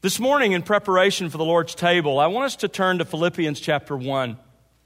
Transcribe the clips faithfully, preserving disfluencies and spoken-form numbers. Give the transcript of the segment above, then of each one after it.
This morning, in preparation for the Lord's table, I want us to turn to Philippians chapter one.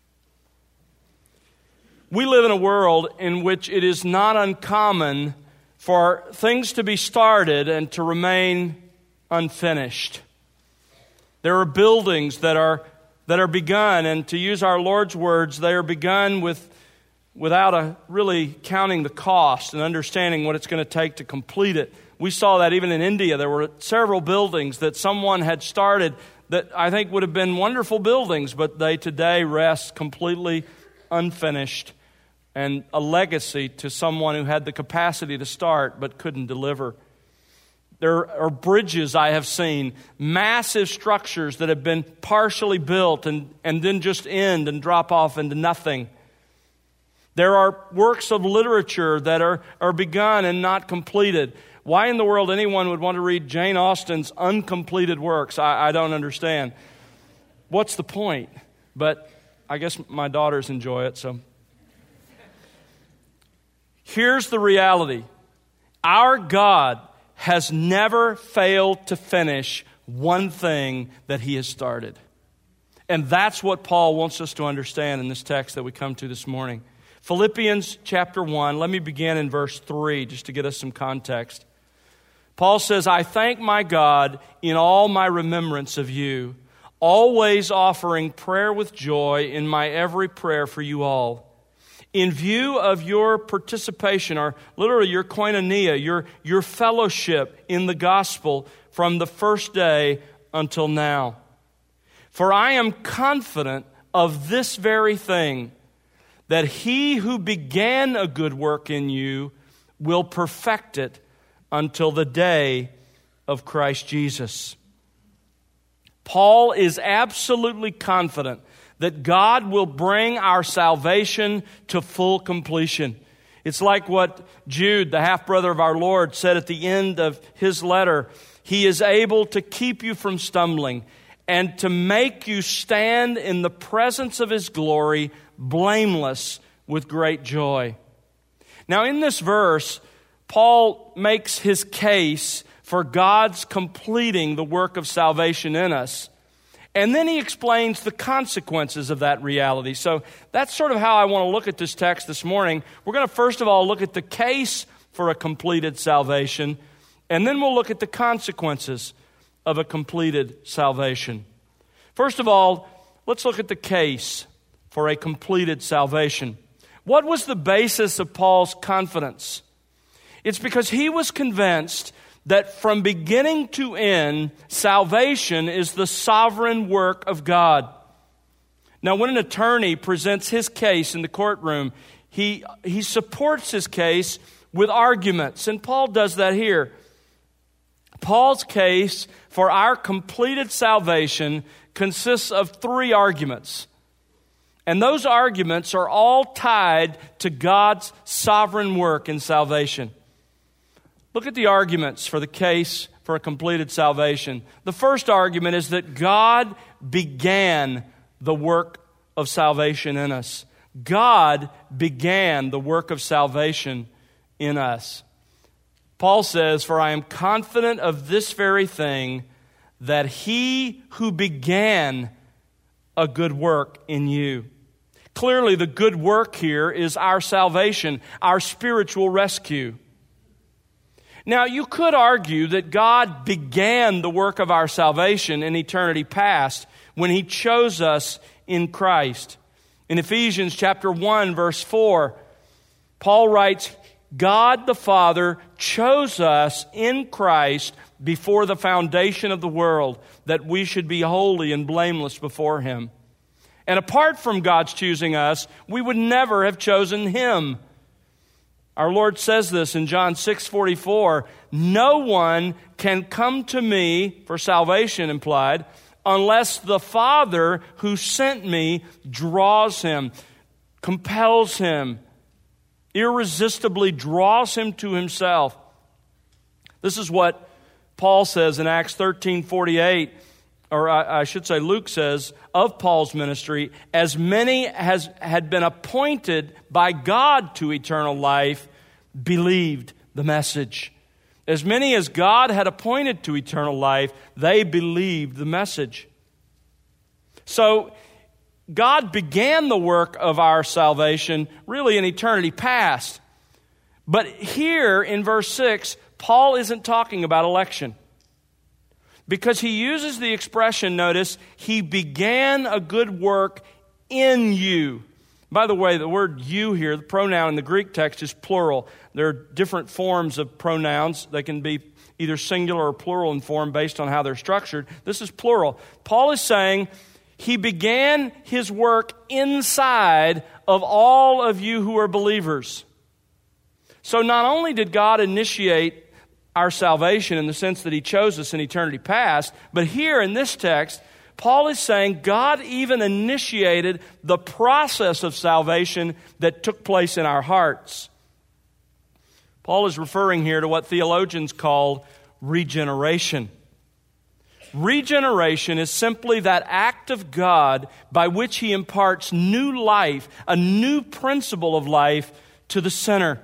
We live in a world in which it is not uncommon for things to be started and to remain unfinished. There are buildings that are that are begun, and to use our Lord's words, they are begun with without a, really counting the cost and understanding what it's going to take to complete it. We saw that even in India. There were several buildings that someone had started that I think would have been wonderful buildings, but they today rest completely unfinished, and a legacy to someone who had the capacity to start but couldn't deliver. There are bridges I have seen, massive structures that have been partially built and, and then just end and drop off into nothing. There are works of literature that are, are begun and not completed. Why in the world anyone would want to read Jane Austen's uncompleted works, I, I don't understand. What's the point? But I guess my daughters enjoy it, so. Here's the reality. Our God has never failed to finish one thing that He has started. And that's what Paul wants us to understand in this text that we come to this morning. Philippians chapter one, let me begin in verse three just to get us some context. Paul says, I thank my God in all my remembrance of you, always offering prayer with joy in my every prayer for you all. In view of your participation, or literally your koinonia, your, your fellowship in the gospel from the first day until now. For I am confident of this very thing, that He who began a good work in you will perfect it until the day of Christ Jesus. Paul is absolutely confident that God will bring our salvation to full completion. It's like what Jude, the half-brother of our Lord, said at the end of his letter. He is able to keep you from stumbling and to make you stand in the presence of His glory, blameless with great joy. Now, in this verse, Paul makes his case for God's completing the work of salvation in us. And then he explains the consequences of that reality. So that's sort of how I want to look at this text this morning. We're going to first of all look at the case for a completed salvation, and then we'll look at the consequences of a completed salvation. First of all, let's look at the case for a completed salvation. What was the basis of Paul's confidence? It's because he was convinced that from beginning to end, salvation is the sovereign work of God. Now, when an attorney presents his case in the courtroom, he, he supports his case with arguments, and Paul does that here. Paul's case for our completed salvation consists of three arguments. And those arguments are all tied to God's sovereign work in salvation. Look at the arguments for the case for a completed salvation. The first argument is that God began the work of salvation in us. God began the work of salvation in us. Paul says, for I am confident of this very thing, that He who began a good work in you. Clearly, the good work here is our salvation, our spiritual rescue. Now, you could argue that God began the work of our salvation in eternity past when He chose us in Christ. In Ephesians chapter one, verse four, Paul writes, God the Father chose us in Christ before the foundation of the world, that we should be holy and blameless before Him. And apart from God's choosing us, we would never have chosen Him. Our Lord says this in John six forty-four, no one can come to me, for salvation implied, unless the Father who sent me draws him, compels him, irresistibly draws him to Himself. This is what Paul says in Acts thirteen forty-eight, or I, I should say Luke says, of Paul's ministry, as many as had been appointed by God to eternal life, believed the message. As many as God had appointed to eternal life, they believed the message. So, God began the work of our salvation really in eternity past. But here in verse six, Paul isn't talking about election. Because he uses the expression, notice, he began a good work in you. By the way, the word you here, the pronoun in the Greek text is plural. There are different forms of pronouns. They can be either singular or plural in form based on how they're structured. This is plural. Paul is saying he began his work inside of all of you who are believers. So not only did God initiate our salvation in the sense that he chose us in eternity past, but here in this text, Paul is saying God even initiated the process of salvation that took place in our hearts. Paul is referring here to what theologians call regeneration. Regeneration is simply that act of God by which he imparts new life, a new principle of life to the sinner.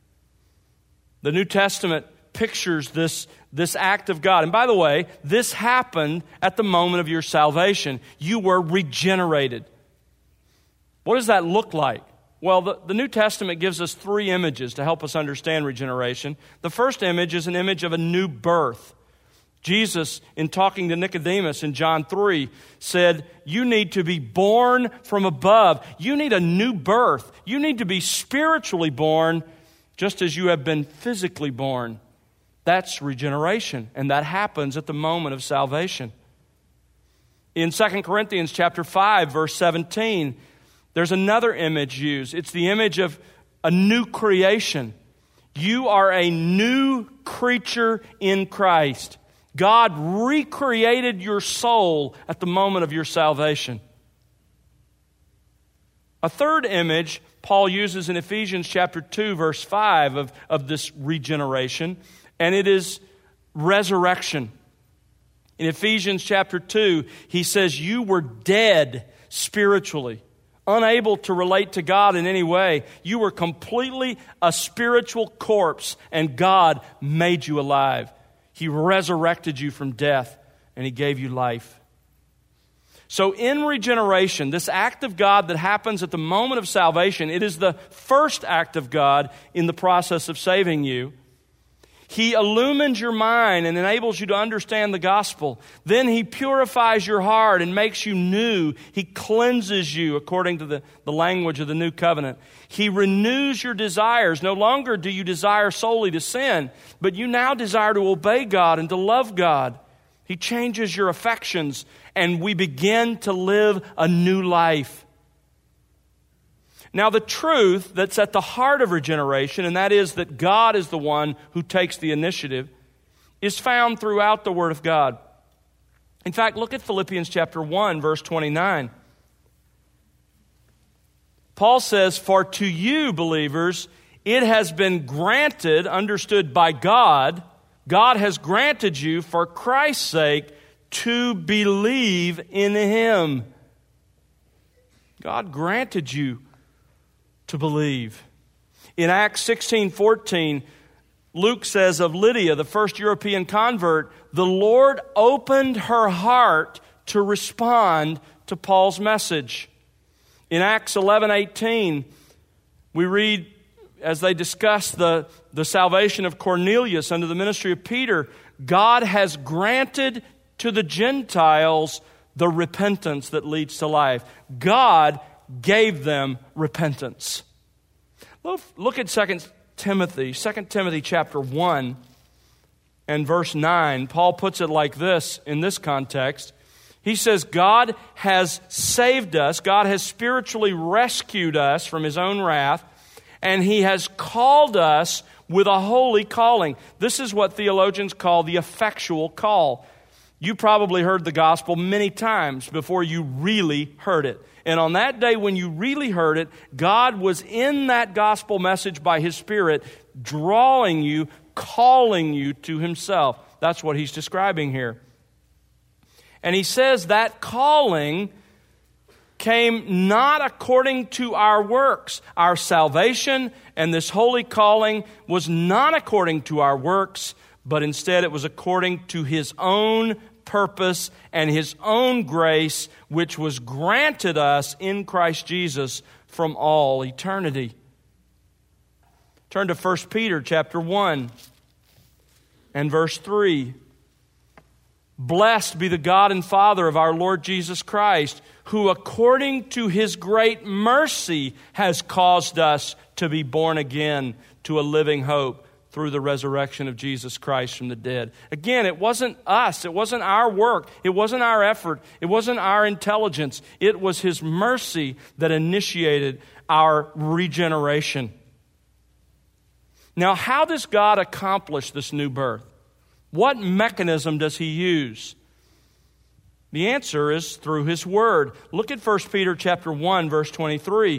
The New Testament pictures this, this act of God. And by the way, this happened at the moment of your salvation. You were regenerated. What does that look like? Well, the, the New Testament gives us three images to help us understand regeneration. The first image is an image of a new birth. Jesus, in talking to Nicodemus in John three, said, you need to be born from above. You need a new birth. You need to be spiritually born just as you have been physically born. That's regeneration, and that happens at the moment of salvation. In Second Corinthians chapter five, verse seventeen, there's another image used. It's the image of a new creation. You are a new creature in Christ. God recreated your soul at the moment of your salvation. A third image Paul uses in Ephesians chapter two, verse five of, of this regeneration, and it is resurrection. In Ephesians chapter two, he says, you were dead spiritually, unable to relate to God in any way. You were completely a spiritual corpse, and God made you alive. He resurrected you from death, and he gave you life. So in regeneration, this act of God that happens at the moment of salvation, it is the first act of God in the process of saving you. He illumines your mind and enables you to understand the gospel. Then he purifies your heart and makes you new. He cleanses you according to the, the language of the new covenant. He renews your desires. No longer do you desire solely to sin, but you now desire to obey God and to love God. He changes your affections, and we begin to live a new life. Now, the truth that's at the heart of regeneration, and that is that God is the one who takes the initiative, is found throughout the Word of God. In fact, look at Philippians chapter one, verse twenty-nine. Paul says, for to you, believers, it has been granted, understood by God, God has granted you for Christ's sake to believe in Him. God granted you to believe. In Acts sixteen fourteen, Luke says of Lydia, the first European convert, the Lord opened her heart to respond to Paul's message. In Acts eleven eighteen, we read, as they discuss the, the salvation of Cornelius under the ministry of Peter, God has granted to the Gentiles the repentance that leads to life. God gave them repentance. Look at Second Timothy, Second Timothy chapter one and verse nine. Paul puts it like this in this context. He says, God has saved us, God has spiritually rescued us from His own wrath, and He has called us with a holy calling. This is what theologians call the effectual call. You probably heard the gospel many times before you really heard it. And on that day when you really heard it, God was in that gospel message by His Spirit, drawing you, calling you to Himself. That's what he's describing here. And he says that calling came not according to our works. Our salvation and this holy calling was not according to our works, but instead it was according to His own purpose and His own grace, which was granted us in Christ Jesus from all eternity. Turn to First Peter chapter one and verse three. Blessed be the God and Father of our Lord Jesus Christ, who according to His great mercy has caused us to be born again to a living hope through the resurrection of Jesus Christ from the dead. Again, it wasn't us. It wasn't our work. It wasn't our effort. It wasn't our intelligence. It was His mercy that initiated our regeneration. Now, how does God accomplish this new birth? What mechanism does He use? The answer is through His Word. Look at First Peter chapter one, verse twenty-three.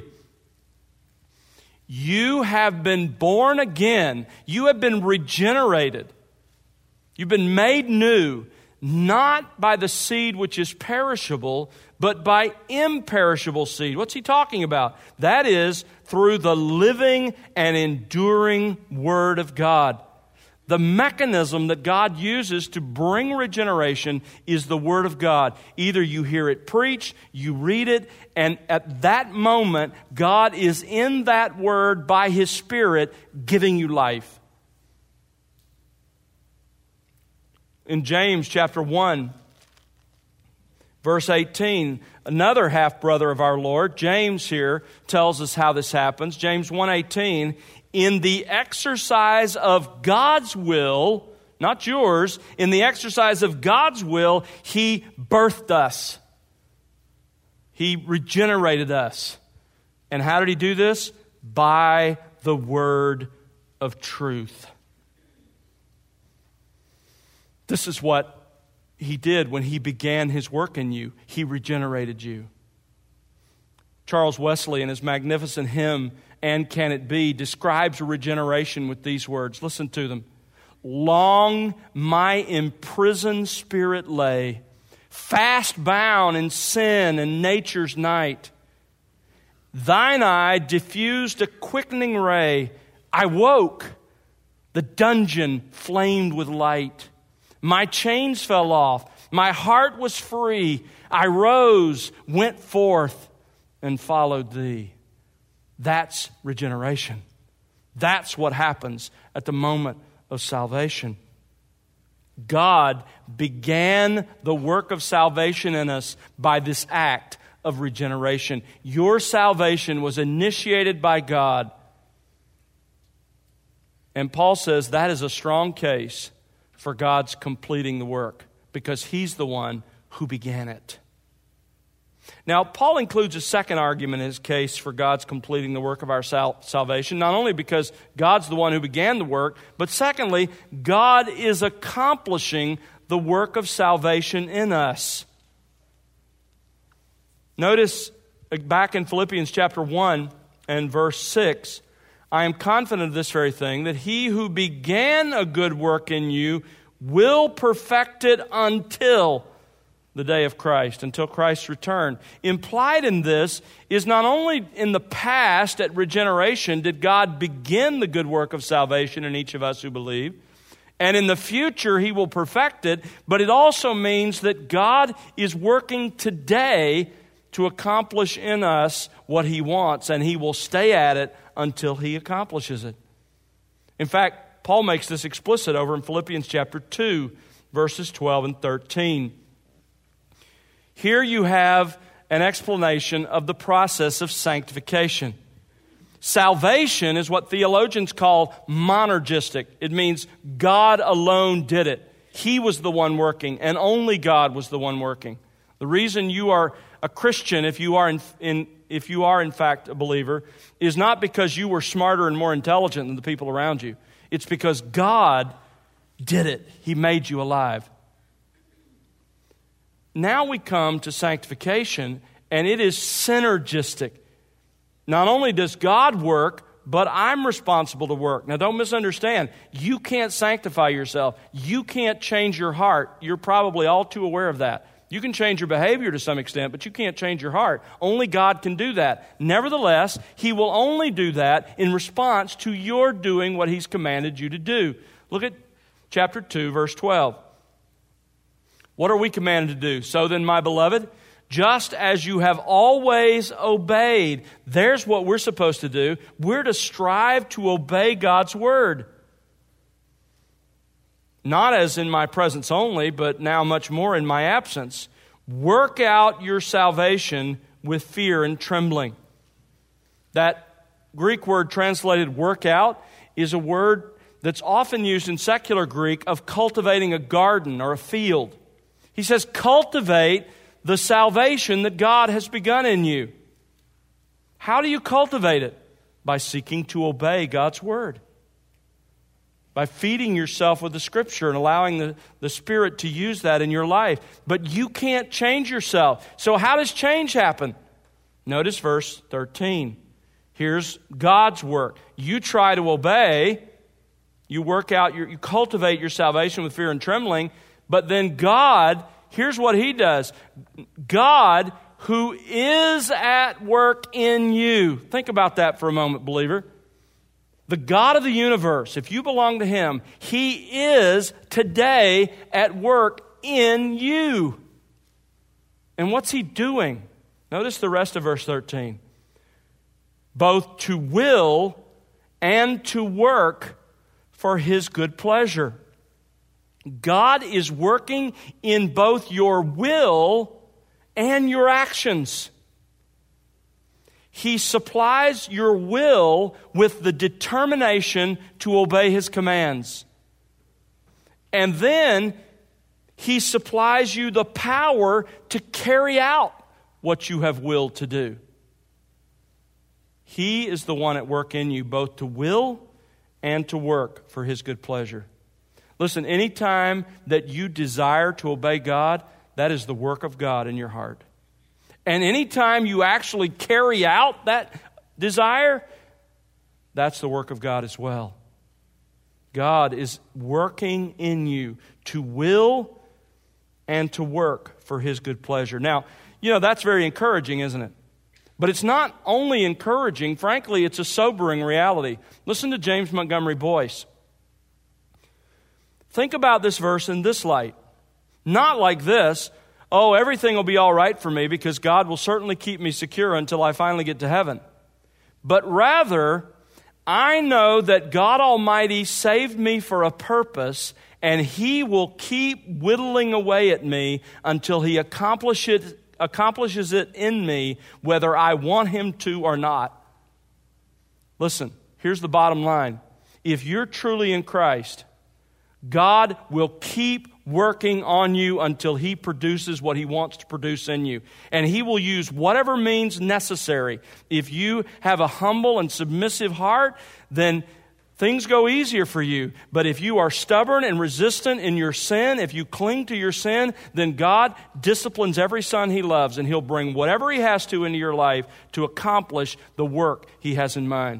You have been born again. You have been regenerated. You've been made new, not by the seed which is perishable, but by imperishable seed. What's he talking about? That is, through the living and enduring Word of God. The mechanism that God uses to bring regeneration is the Word of God. Either you hear it preached, you read it, and at that moment, God is in that Word by His Spirit giving you life. In James chapter one, verse eighteen, another half-brother of our Lord, James here, tells us how this happens. James one eighteen, in the exercise of God's will, not yours, in the exercise of God's will, He birthed us. He regenerated us. And how did He do this? By the word of truth. This is what He did when He began His work in you. He regenerated you. Charles Wesley, in his magnificent hymn, And Can It Be, describes regeneration with these words. Listen to them. Long my imprisoned spirit lay, fast bound in sin and nature's night. Thine eye diffused a quickening ray. I woke, the dungeon flamed with light. My chains fell off, my heart was free. I rose, went forth, and followed Thee. That's regeneration. That's what happens at the moment of salvation. God began the work of salvation in us by this act of regeneration. Your salvation was initiated by God. And Paul says that is a strong case for God's completing the work because He's the one who began it. Now, Paul includes a second argument in his case for God's completing the work of our sal- salvation, not only because God's the one who began the work, but secondly, God is accomplishing the work of salvation in us. Notice back in Philippians chapter one and verse six, I am confident of this very thing, that He who began a good work in you will perfect it until the day of Christ, until Christ's return. Implied in this is not only in the past at regeneration did God begin the good work of salvation in each of us who believe, and in the future He will perfect it, but it also means that God is working today to accomplish in us what He wants, and He will stay at it until He accomplishes it. In fact, Paul makes this explicit over in Philippians chapter two, verses twelve and thirteen. Here you have an explanation of the process of sanctification. Salvation is what theologians call monergistic. It means God alone did it. He was the one working, and only God was the one working. The reason you are a Christian, if you are in, in if you are in fact a believer, is not because you were smarter and more intelligent than the people around you. It's because God did it. He made you alive. Now we come to sanctification, and it is synergistic. Not only does God work, but I'm responsible to work. Now don't misunderstand. You can't sanctify yourself. You can't change your heart. You're probably all too aware of that. You can change your behavior to some extent, but you can't change your heart. Only God can do that. Nevertheless, He will only do that in response to your doing what He's commanded you to do. Look at chapter two, verse twelve. What are we commanded to do? So then, my beloved, just as you have always obeyed, there's what we're supposed to do. We're to strive to obey God's word. Not as in my presence only, but now much more in my absence. Work out your salvation with fear and trembling. That Greek word translated work out is a word that's often used in secular Greek of cultivating a garden or a field. He says, cultivate the salvation that God has begun in you. How do you cultivate it? By seeking to obey God's word. By feeding yourself with the Scripture and allowing the, the Spirit to use that in your life. But you can't change yourself. So how does change happen? Notice verse thirteen. Here's God's work. You try to obey. You work out, your, you cultivate your salvation with fear and trembling. But then God, here's what He does. God, who is at work in you. Think about that for a moment, believer. The God of the universe, if you belong to Him, He is today at work in you. And what's He doing? Notice the rest of verse thirteen. Both to will and to work for His good pleasure. God is working in both your will and your actions. He supplies your will with the determination to obey His commands. And then He supplies you the power to carry out what you have willed to do. He is the one at work in you, both to will and to work for His good pleasure. Listen, anytime that you desire to obey God, that is the work of God in your heart. And anytime you actually carry out that desire, that's the work of God as well. God is working in you to will and to work for His good pleasure. Now, you know, that's very encouraging, isn't it? But it's not only encouraging, frankly, it's a sobering reality. Listen to James Montgomery Boyce. Think about this verse in this light. Not like this, oh, everything will be all right for me because God will certainly keep me secure until I finally get to heaven. But rather, I know that God Almighty saved me for a purpose, and He will keep whittling away at me until He accomplishes, accomplishes it in me, whether I want Him to or not. Listen, here's the bottom line. If you're truly in Christ, God will keep working on you until He produces what He wants to produce in you. And He will use whatever means necessary. If you have a humble and submissive heart, then things go easier for you. But if you are stubborn and resistant in your sin, if you cling to your sin, then God disciplines every son He loves, and He'll bring whatever He has to into your life to accomplish the work He has in mind.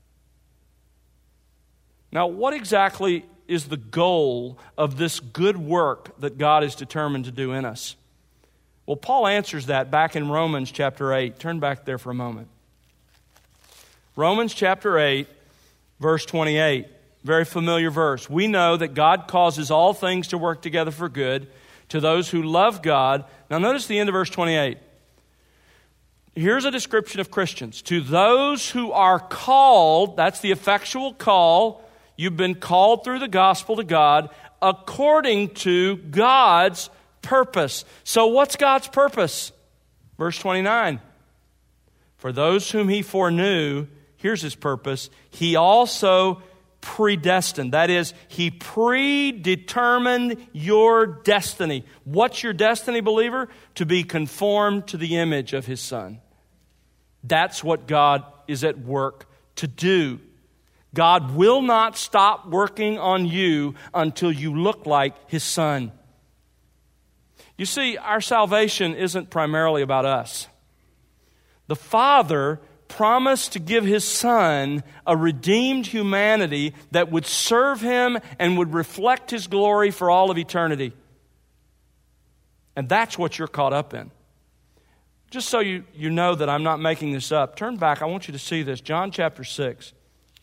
Now, what exactly is the goal of this good work that God is determined to do in us? Well, Paul answers that back in Romans chapter eight. Turn back there for a moment. Romans chapter eight, verse twenty-eight. Very familiar verse. We know that God causes all things to work together for good to those who love God. Now notice the end of verse twenty-eight. Here's a description of Christians. To those who are called, that's the effectual call. You've been called through the gospel to God according to God's purpose. So what's God's purpose? Verse twenty-nine. For those whom He foreknew, here's His purpose, He also predestined. That is, He predetermined your destiny. What's your destiny, believer? To be conformed to the image of His Son. That's what God is at work to do. God will not stop working on you until you look like His Son. You see, our salvation isn't primarily about us. The Father promised to give His Son a redeemed humanity that would serve Him and would reflect His glory for all of eternity. And that's what you're caught up in. Just so you, you know that I'm not making this up, turn back. I want you to see this. John chapter six.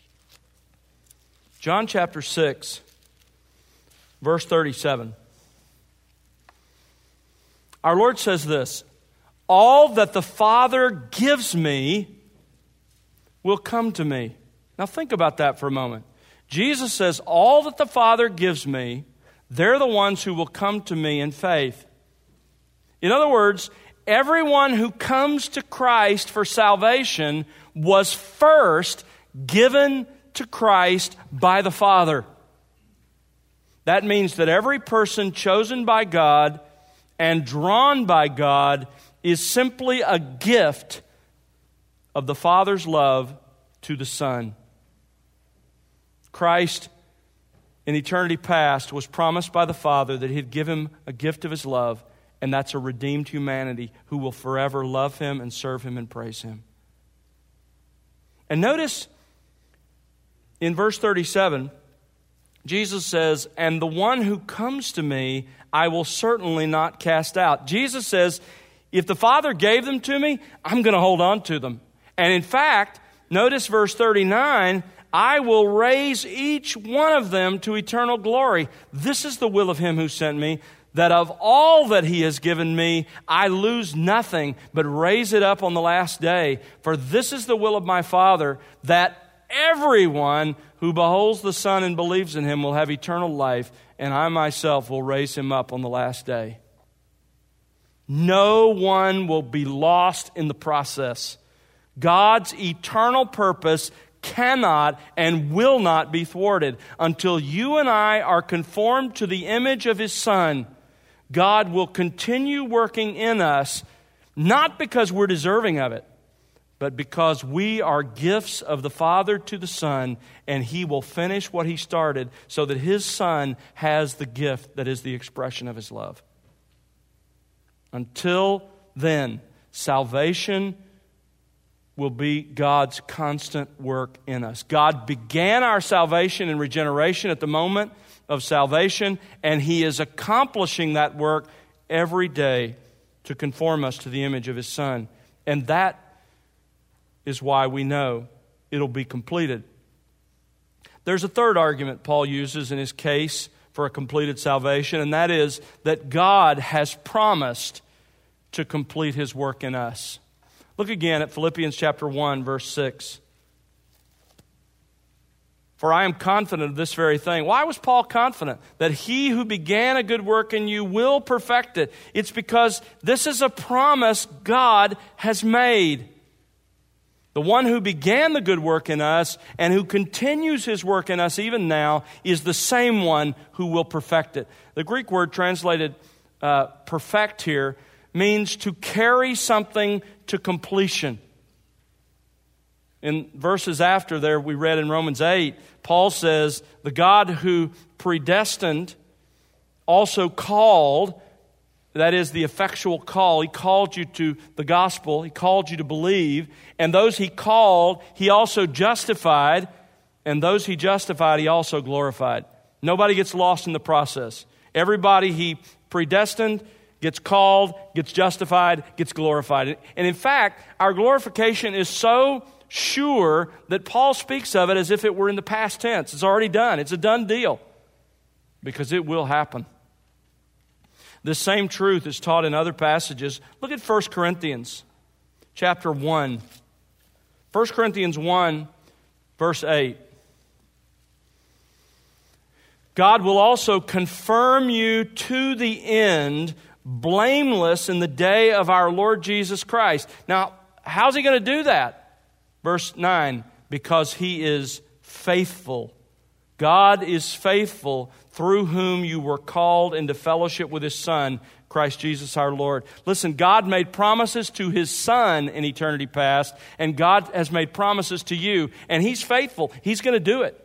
John chapter six, verse thirty-seven. Our Lord says this, all that the Father gives me will come to me. Now think about that for a moment. Jesus says, all that the Father gives me, they're the ones who will come to me in faith. In other words, everyone who comes to Christ for salvation was first given to Christ by the Father. That means that every person chosen by God and drawn by God is simply a gift of the Father's love to the Son. Christ, in eternity past, was promised by the Father that He'd give Him a gift of His love, and that's a redeemed humanity who will forever love Him and serve Him and praise Him. And notice in verse thirty-seven, Jesus says, and the one who comes to me, I will certainly not cast out. Jesus says, if the Father gave them to me, I'm going to hold on to them. And in fact, notice verse thirty-nine, I will raise each one of them to eternal glory. This is the will of Him who sent me, that of all that He has given me, I lose nothing, but raise it up on the last day. For this is the will of my Father, that everyone who beholds the Son and believes in Him will have eternal life, and I myself will raise him up on the last day. No one will be lost in the process. God's eternal purpose cannot and will not be thwarted. Until you and I are conformed to the image of His Son, God will continue working in us, not because we're deserving of it, but because we are gifts of the Father to the Son, and He will finish what He started so that His Son has the gift that is the expression of His love. Until then, salvation will be God's constant work in us. God began our salvation and regeneration at the moment of salvation, and He is accomplishing that work every day to conform us to the image of His Son. And that is why we know it'll be completed. There's a third argument Paul uses in his case for a completed salvation, and that is that God has promised to complete His work in us. Look again at Philippians chapter one, verse six. For I am confident of this very thing. Why was Paul confident? That He who began a good work in you will perfect it. It's because this is a promise God has made. The one who began the good work in us and who continues His work in us even now is the same one who will perfect it. The Greek word translated uh, perfect here means to carry something to completion. In verses after there, we read in Romans eight, Paul says, the God who predestined also called, that is the effectual call. He called you to the gospel. He called you to believe. And those He called, He also justified. And those He justified, He also glorified. Nobody gets lost in the process. Everybody He predestined gets called, gets justified, gets glorified. And in fact, our glorification is so sure that Paul speaks of it as if it were in the past tense. It's already done. It's a done deal. Because it will happen. This same truth is taught in other passages. Look at First Corinthians chapter one. First Corinthians one, verse eight. God will also confirm you to the end, blameless in the day of our Lord Jesus Christ. Now, how's He going to do that? Verse nine, because He is faithful. God is faithful, through whom you were called into fellowship with His Son, Christ Jesus our Lord. Listen, God made promises to His Son in eternity past, and God has made promises to you, and He's faithful. He's going to do it.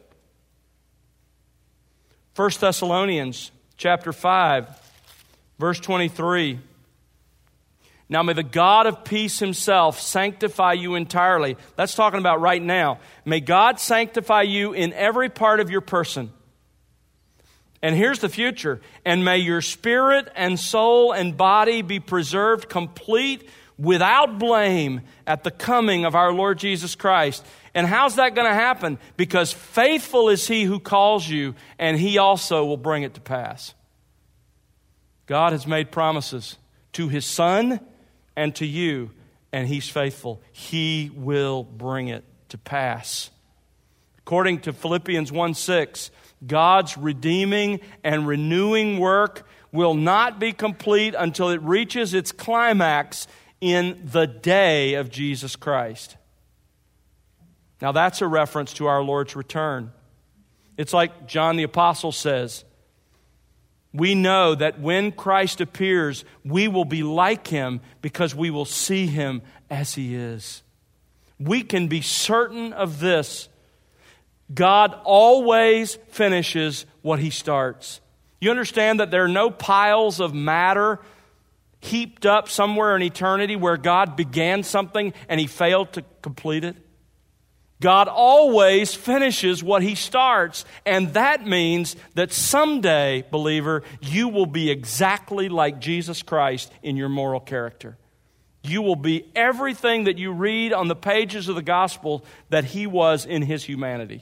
First Thessalonians chapter five, verse twenty-three. Now may the God of peace Himself sanctify you entirely. That's talking about right now. May God sanctify you in every part of your person. And here's the future. And may your spirit and soul and body be preserved complete without blame at the coming of our Lord Jesus Christ. And how's that going to happen? Because faithful is He who calls you, and He also will bring it to pass. God has made promises to His Son and to you, and He's faithful. He will bring it to pass. According to Philippians one six, God's redeeming and renewing work will not be complete until it reaches its climax in the day of Jesus Christ. Now that's a reference to our Lord's return. It's like John the Apostle says, we know that when Christ appears, we will be like Him because we will see Him as He is. We can be certain of this. God always finishes what He starts. You understand that there are no piles of matter heaped up somewhere in eternity where God began something and He failed to complete it? God always finishes what He starts, and that means that someday, believer, you will be exactly like Jesus Christ in your moral character. You will be everything that you read on the pages of the gospel that He was in His humanity.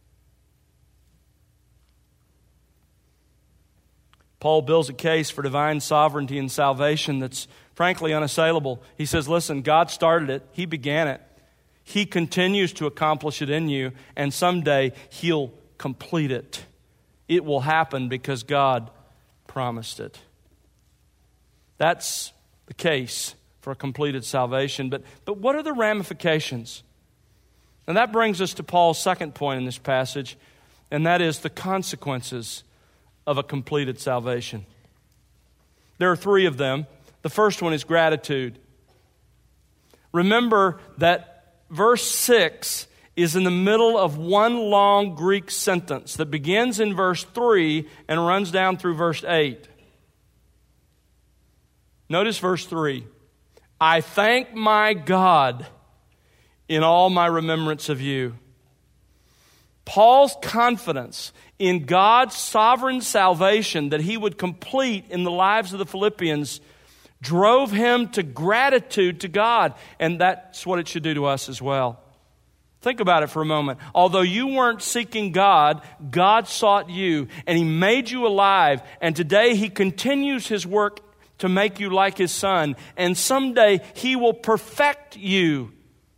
Paul builds a case for divine sovereignty and salvation that's frankly unassailable. He says, listen, God started it. He began it. He continues to accomplish it in you, and someday He'll complete it. It will happen because God promised it. That's the case for a completed salvation. But, but what are the ramifications? And that brings us to Paul's second point in this passage, and that is the consequences of a completed salvation. There are three of them. The first one is gratitude. Remember that verse six is in the middle of one long Greek sentence that begins in verse three and runs down through verse eight. Notice verse three. I thank my God in all my remembrance of you. Paul's confidence in God's sovereign salvation that He would complete in the lives of the Philippians drove him to gratitude to God. And that's what it should do to us as well. Think about it for a moment. Although you weren't seeking God, God sought you, and He made you alive. And today He continues His work to make you like His Son. And someday He will perfect you.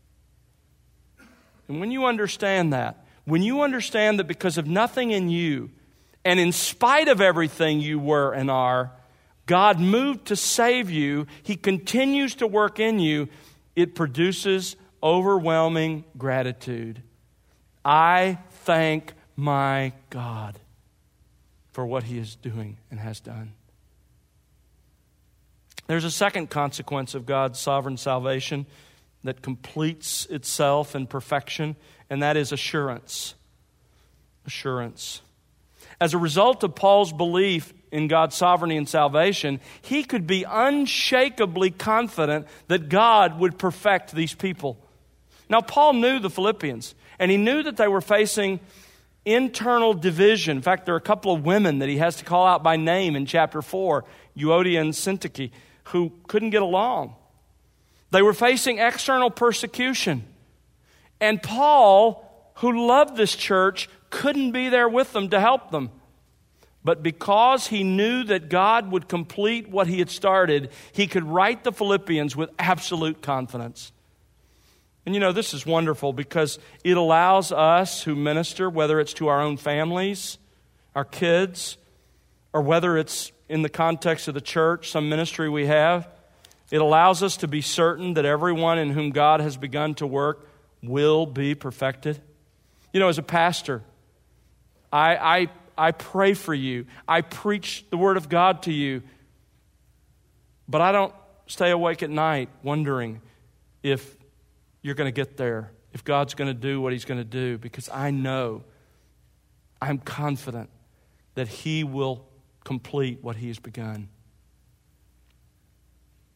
And when you understand that, when you understand that because of nothing in you, and in spite of everything you were and are, God moved to save you, He continues to work in you, it produces overwhelming gratitude. I thank my God for what He is doing and has done. There's a second consequence of God's sovereign salvation that completes itself in perfection, and that is assurance. Assurance. As a result of Paul's belief in God's sovereignty and salvation, he could be unshakably confident that God would perfect these people. Now, Paul knew the Philippians, and he knew that they were facing internal division. In fact, there are a couple of women that he has to call out by name in chapter four, Euodia and Syntyche, who couldn't get along. They were facing external persecution. And Paul, who loved this church, couldn't be there with them to help them. But because he knew that God would complete what He had started, he could write the Philippians with absolute confidence. And you know, this is wonderful because it allows us who minister, whether it's to our own families, our kids, or whether it's in the context of the church, some ministry we have, it allows us to be certain that everyone in whom God has begun to work will be perfected. You know, as a pastor, I, I, I pray for you. I preach the Word of God to you. But I don't stay awake at night wondering if you're going to get there, if God's going to do what He's going to do, because I know, I'm confident that He will complete what He has begun.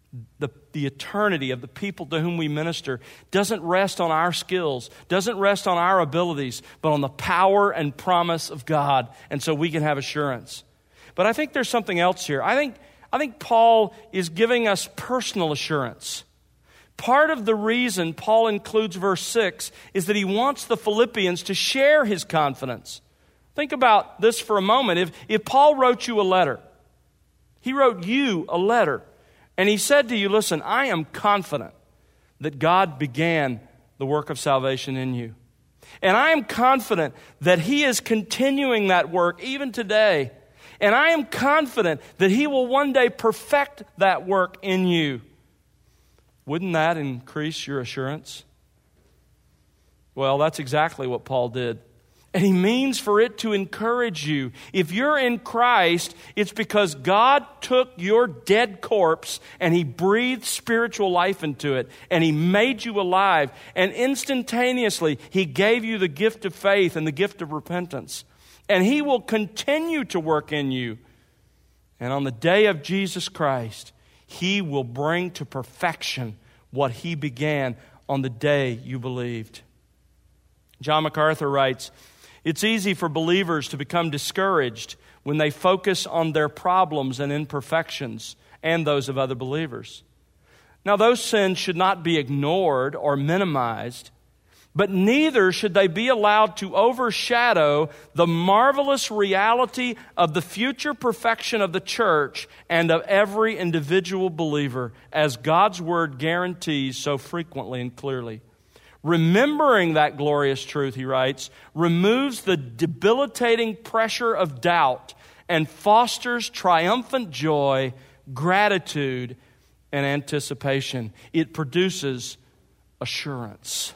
the, the eternity of the people to whom we minister doesn't rest on our skills, doesn't rest on our abilities, but on the power and promise of God. And so we can have assurance. But I think there's something else here. I think, I think Paul is giving us personal assurance. Part of the reason Paul includes verse six is that he wants the Philippians to share his confidence. Think about this for a moment. If, if Paul wrote you a letter, he wrote you a letter, and he said to you, listen, I am confident that God began the work of salvation in you. And I am confident that he is continuing that work even today. And I am confident that he will one day perfect that work in you. Wouldn't that increase your assurance? Well, that's exactly what Paul did. And he means for it to encourage you. If you're in Christ, it's because God took your dead corpse and he breathed spiritual life into it. And he made you alive. And instantaneously, he gave you the gift of faith and the gift of repentance. And he will continue to work in you. And on the day of Jesus Christ, he will bring to perfection what he began on the day you believed. John MacArthur writes, it's easy for believers to become discouraged when they focus on their problems and imperfections and those of other believers. Now, those sins should not be ignored or minimized, but neither should they be allowed to overshadow the marvelous reality of the future perfection of the church and of every individual believer, as God's Word guarantees so frequently and clearly. Remembering that glorious truth, he writes, removes the debilitating pressure of doubt and fosters triumphant joy, gratitude, and anticipation. It produces assurance.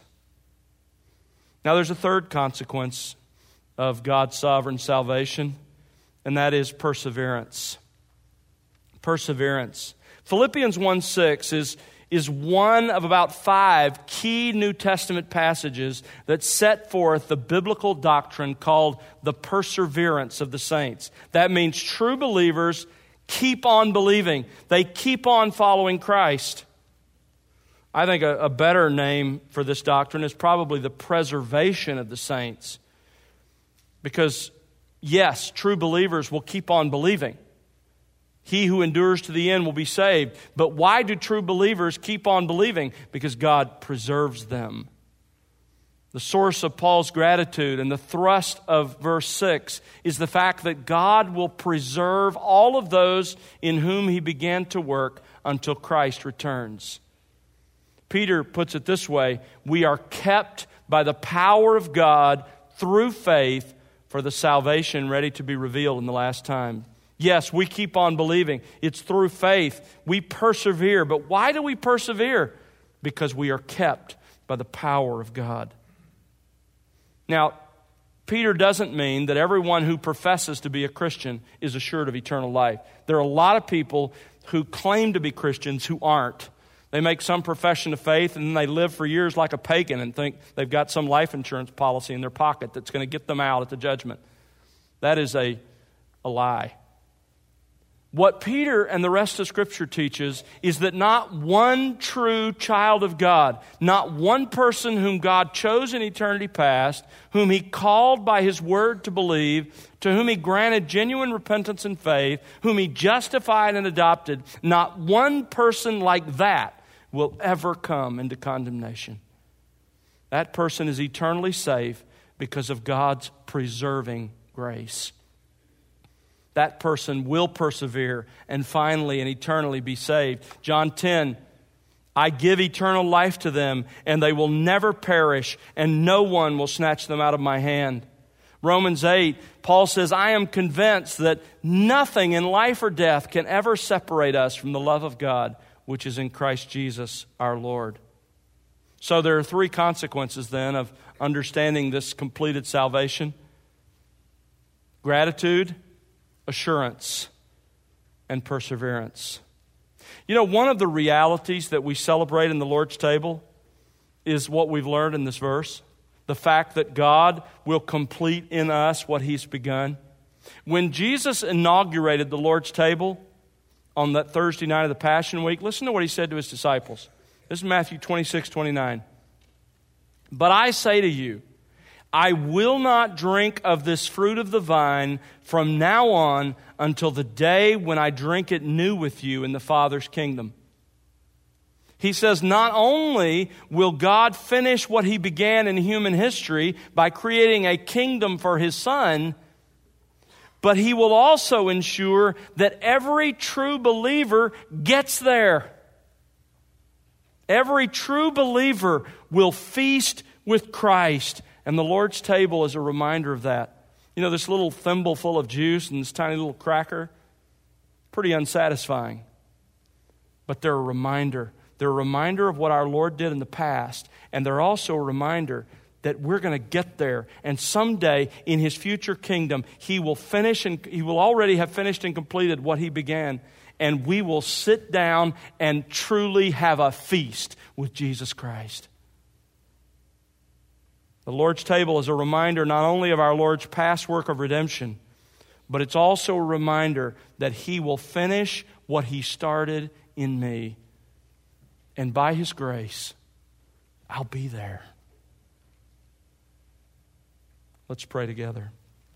Now, there's a third consequence of God's sovereign salvation, and that is perseverance. Perseverance. Philippians one six is, is one of about five key New Testament passages that set forth the biblical doctrine called the perseverance of the saints. That means true believers keep on believing. They keep on following Christ. I think a, a better name for this doctrine is probably the preservation of the saints. Because, yes, true believers will keep on believing. He who endures to the end will be saved. But why do true believers keep on believing? Because God preserves them. The source of Paul's gratitude and the thrust of verse six is the fact that God will preserve all of those in whom he began to work until Christ returns. Peter puts it this way, we are kept by the power of God through faith for the salvation ready to be revealed in the last time. Yes, we keep on believing. It's through faith. We persevere. But why do we persevere? Because we are kept by the power of God. Now, Peter doesn't mean that everyone who professes to be a Christian is assured of eternal life. There are a lot of people who claim to be Christians who aren't. They make some profession of faith and then they live for years like a pagan and think they've got some life insurance policy in their pocket that's going to get them out at the judgment. That is a, a lie. What Peter and the rest of Scripture teaches is that not one true child of God, not one person whom God chose in eternity past, whom he called by his word to believe, to whom he granted genuine repentance and faith, whom he justified and adopted, not one person like that will ever come into condemnation. That person is eternally safe because of God's preserving grace. That person will persevere and finally and eternally be saved. John ten, I give eternal life to them, and they will never perish, and no one will snatch them out of my hand. Romans eight, Paul says, I am convinced that nothing in life or death can ever separate us from the love of God, which is in Christ Jesus our Lord. So there are three consequences then of understanding this completed salvation. Gratitude, assurance, and perseverance. You know, one of the realities that we celebrate in the Lord's table is what we've learned in this verse. The fact that God will complete in us what he's begun. When Jesus inaugurated the Lord's table, on that Thursday night of the Passion Week. Listen to what he said to his disciples. This is Matthew twenty-six, twenty-nine. But I say to you, I will not drink of this fruit of the vine from now on until the day when I drink it new with you in the Father's kingdom. He says not only will God finish what he began in human history by creating a kingdom for his Son, but he will also ensure that every true believer gets there. Every true believer will feast with Christ. And the Lord's table is a reminder of that. You know, this little thimble full of juice and this tiny little cracker, pretty unsatisfying. But they're a reminder. They're a reminder of what our Lord did in the past. And they're also a reminder that we're going to get there. And someday in his future kingdom, he will finish and he will already have finished and completed what he began. And we will sit down and truly have a feast with Jesus Christ. The Lord's table is a reminder not only of our Lord's past work of redemption, but it's also a reminder that he will finish what he started in me. And by his grace, I'll be there. Let's pray together.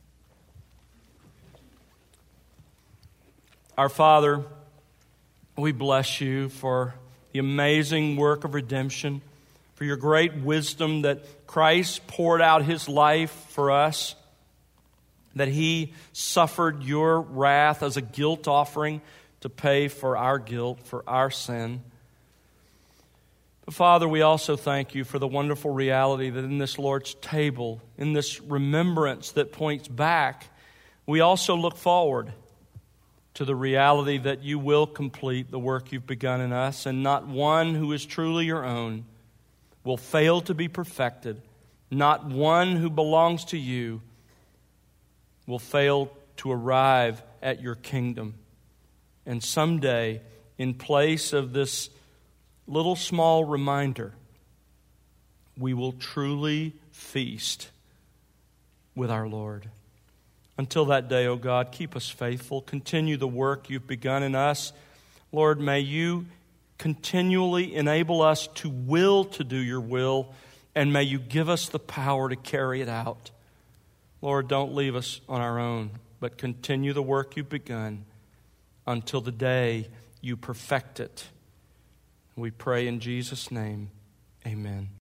Our Father, we bless you for the amazing work of redemption, for your great wisdom that Christ poured out his life for us, that he suffered your wrath as a guilt offering to pay for our guilt, for our sin. But Father, we also thank you for the wonderful reality that in this Lord's table, in this remembrance that points back, we also look forward to the reality that you will complete the work you've begun in us, and not one who is truly your own will fail to be perfected. Not one who belongs to you will fail to arrive at your kingdom. And someday, in place of this little small reminder, we will truly feast with our Lord. Until that day, O God, keep us faithful. Continue the work you've begun in us. Lord, may you continually enable us to will to do your will, and may you give us the power to carry it out. Lord, don't leave us on our own, but continue the work you've begun until the day you perfect it. We pray in Jesus' name, amen.